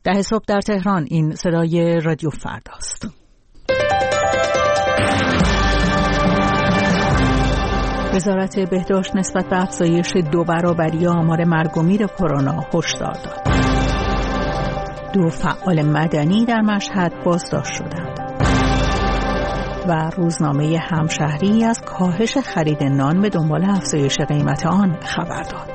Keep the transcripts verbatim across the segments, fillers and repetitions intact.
ده صبح در تهران. این صدای رادیو فرداست. وزارت بهداشت نسبت به افزایش دو برابری آمار مرگ و میر کرونا هشدار داد. دو فعال مدنی در مشهد بازداشت شدند. و روزنامه همشهری از کاهش خرید نان به دنبال افزایش قیمت آن خبر داد.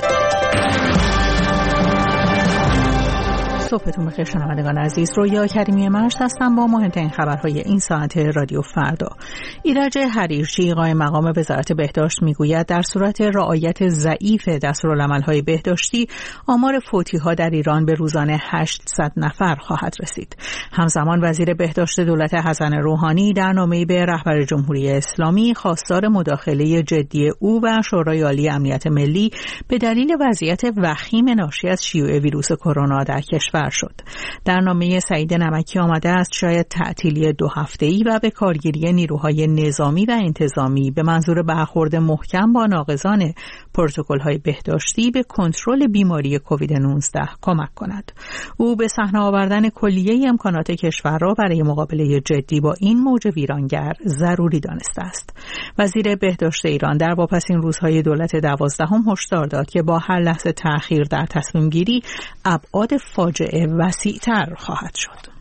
صبحتون بخیر شنوندگان عزیز، رویا کریمی مشت هستم با مهمترین خبرهای این ساعت رادیو فردا. ایرج حریرچی قائم مقام وزارت بهداشت میگوید در صورت رعایت ضعیف دستورالعمل‌های بهداشتی آمار فوتی‌ها در ایران به روزانه هشتصد نفر خواهد رسید. همزمان وزیر بهداشت دولت حسن روحانی در نامه‌ای به رهبر جمهوری اسلامی خواستار مداخله جدی او و شورای عالی امنیت ملی به دلیل وضعیت وخیم ناشی از شیوع ویروس کرونا در کشور شد. در نامه سعید نمکی آمده است شاید تعطیلی دو هفته‌ای و به کارگیری نیروهای نظامی و انتظامی به منظور برخورد محکم با ناقضان پروتکل‌های بهداشتی به کنترل بیماری کووید نوزده کمک کند. او به صحنه آوردن کلیه امکانات کشور را برای مقابله جدی با این موج ویرانگر ضروری دانسته است. وزیر بهداشت ایران در واپسین روزهای دولت دوازدهم هشدار داد که با هر لحظه تأخیر در تصمیم گیری ابعاد فاجعه وسیع‌تر خواهد شد.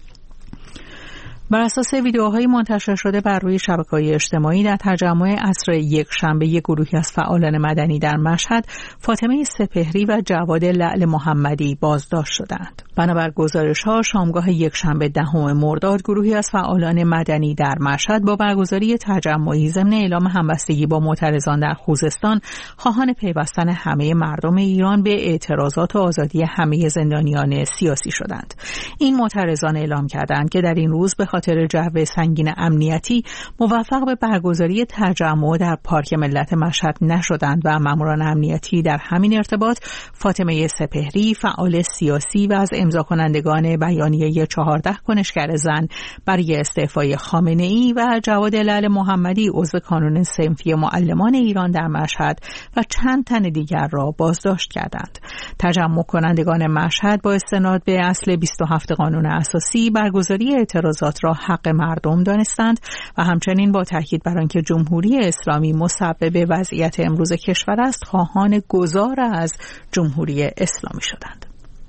بر اساس ویدیوهای منتشر شده بر روی شبکه‌های اجتماعی در تجمع عصر یک شنبه یک گروهی از فعالان مدنی در مشهد، فاطمه سپهری و جواد لعل محمدی بازداشت شدند. بنابر گزارش‌ها شامگاه یک شنبه دهم مرداد گروهی از فعالان مدنی در مشهد با برگزاری تجمعی ضمن اعلام همبستگی با معترضان در خوزستان خواهان پیوستن همه مردم ایران به اعتراضات و آزادی همه زندانیان سیاسی شدند. این معترضان اعلام کردند که در این روز به خاطر جو سنگین امنیتی موفق به برگزاری تجمع در پارک ملت مشهد نشدند و ماموران امنیتی در همین ارتباط فاطمه سپهری فعال سیاسی و از امضا کنندگان بیانیه چهارده کنشگر زن برای استعفای خامنه‌ای و جواد لعل محمدی عضو کانون صنفی معلمان ایران در مشهد و چند تن دیگر را بازداشت کردند. تجمع کنندگان مشهد با استناد به اصل بیست و هفت قانون اساسی برگزاری اعتراضات را حق مردم دانستند و همچنین با تاکید بر آنکه جمهوری اسلامی مسبب وضعیت امروز کشور است خواهان گذار از جمهوری اسلامی شدند.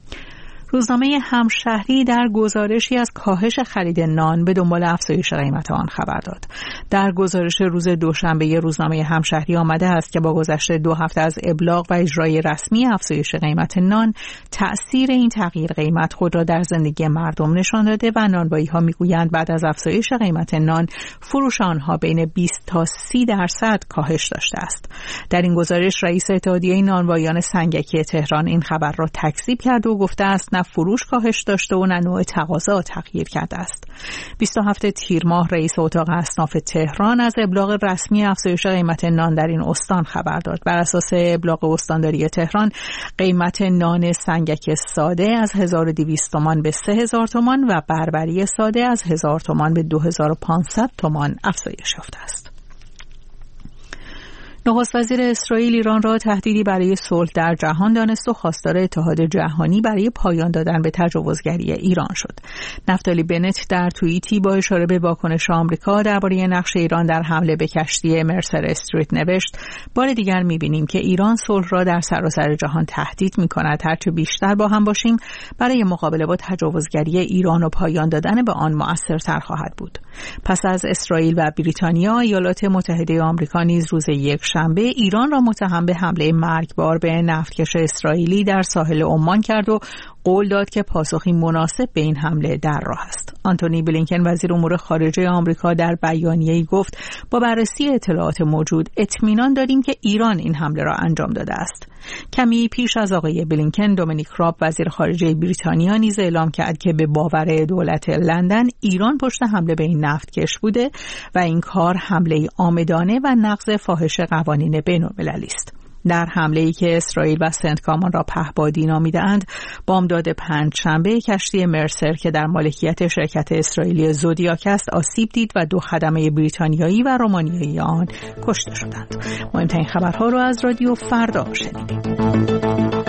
روزنامه همشهری در گزارشی از کاهش خرید نان به دنبال افزایش قیمت آن خبر داد. در گزارش روز دوشنبه روزنامه همشهری آمده است که با گذشت دو هفته از ابلاغ و اجرای رسمی افزایش قیمت نان، تأثیر این تغییر قیمت خود را در زندگی مردم نشان داده و نانوایی‌ها میگویند بعد از افزایش قیمت نان، فروش آنها بین بیست تا سی درصد کاهش داشته است. در این گزارش رئیس اتحادیه نانواییان سنگکی تهران این خبر را تکذیب کرد و گفته است نه فروش کاهش داشته و نه نوع تقاضا تغییر کرده است. بیست و هفتم تیر ماه رئیس اتاق اصناف تهران از ابلاغ رسمی افزایش قیمت نان در این استان خبر داد. بر اساس ابلاغ استانداری تهران، قیمت نان سنگک ساده از هزار و دویست تومان به سه هزار تومان و بربری ساده از هزار تومان به دو هزار و پانصد تومان افزایش یافته است. نخست وزیر اسرائیل ایران را تهدیدی برای صلح در جهان دانست و خواستار اتحاد جهانی برای پایان دادن به تجاوزگری ایران شد. نفتالی بنت در توییتی با اشاره به واکنش آمریکا درباره نقش ایران در حمله به کشتی مرسر استریت نوشت: بار دیگر می‌بینیم که ایران صلح را در سراسر جهان تهدید می‌کند. هرچه بیشتر با هم باشیم برای مقابله با تجاوزگری ایران و پایان دادن به آن مؤثرتر خواهد بود. پس از اسرائیل و بریتانیا، ایالات متحده آمریکا نیز روز یک شنبه ایران را متهم به حمله مرگبار به نفتکش اسرائیلی در ساحل عمان کرد و قول داد که پاسخی مناسب به این حمله در راه است. آنتونی بلینکن وزیر امور خارجه آمریکا در بیانیه‌ای گفت: با بررسی اطلاعات موجود اطمینان داریم که ایران این حمله را انجام داده است. کمی پیش از آقای بلینکن، دومینیک راب وزیر خارجه بریتانیا نیز اعلام کرد که به باور دولت لندن ایران پشت حمله به این نفتکش بوده و این کار حمله عامدانه و نقض فاحش قوانین بین‌المللی است. در حمله‌ای که اسرائیل و سنتکامان را پهپادی نامیده‌اند، بامداد پنجشنبه کشتی مرسر که در مالکیت شرکت اسرائیلی زودیاک است آسیب دید و دو خدمه بریتانیایی و رومانیایی آن کشته شدند. مهمترین خبرها را از رادیو فردا شنیدید.